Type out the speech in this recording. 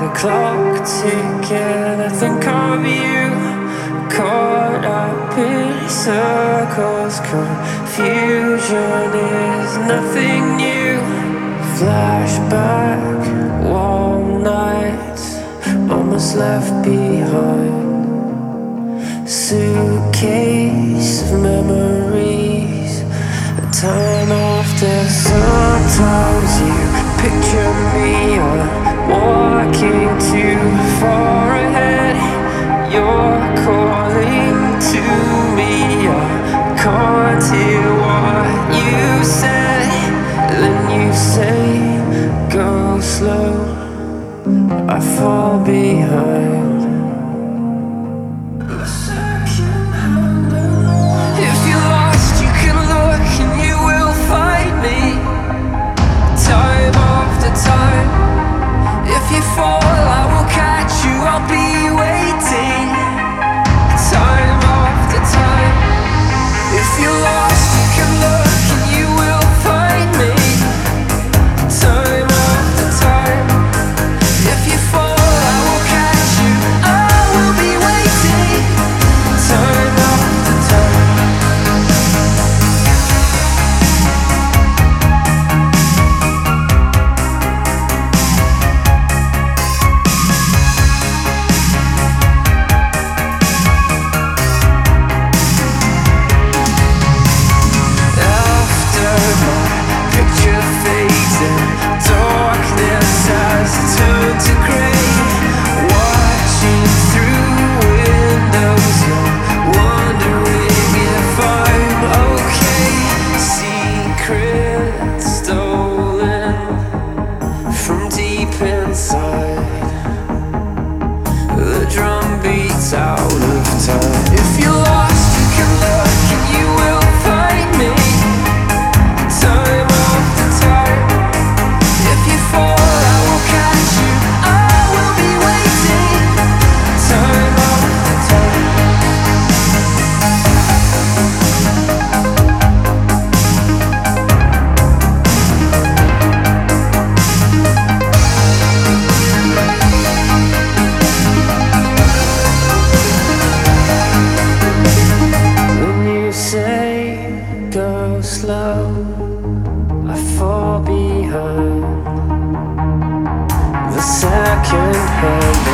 clock ticking, I think of you, caught up in circles. Confusion is nothing new. Flashback, warm nights, almost left behind. Suitcase of memories, a time after. Sometimes you picture me walking too far ahead. You're calling to me, I can't hear what you said. Then you say, go slow, I fall behind. If you're lost, you can look and you will find me, time after time. If you fall, I will catch you, I'll be waiting, time after time. If you're lost, you can look and you will find me, time after time. If you fall, I will catch you, I will be waiting, time after time. After my picture fades and darkness has turned to grey, watching through windows, you're wondering if I'm okay. Secrets stolen from deep inside, the drum beats out of time. If you're lost, you can look and you will find me, time after time. If you fall, I will catch you, I will be waiting, time after time. When you say go slow, I fall behind. The second hand